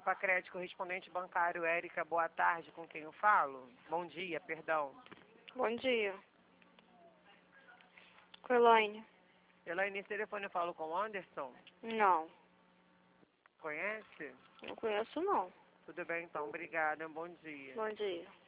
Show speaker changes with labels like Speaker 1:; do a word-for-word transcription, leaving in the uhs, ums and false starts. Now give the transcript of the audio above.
Speaker 1: Pacred, correspondente bancário, Érica, boa tarde, com quem eu falo? Bom dia, perdão.
Speaker 2: Bom dia. Com Elaine?
Speaker 1: Elaine, esse telefone eu falo com o Anderson?
Speaker 2: Não.
Speaker 1: Conhece?
Speaker 2: Não conheço, não.
Speaker 1: Tudo bem, então, obrigada, bom dia.
Speaker 2: Bom dia.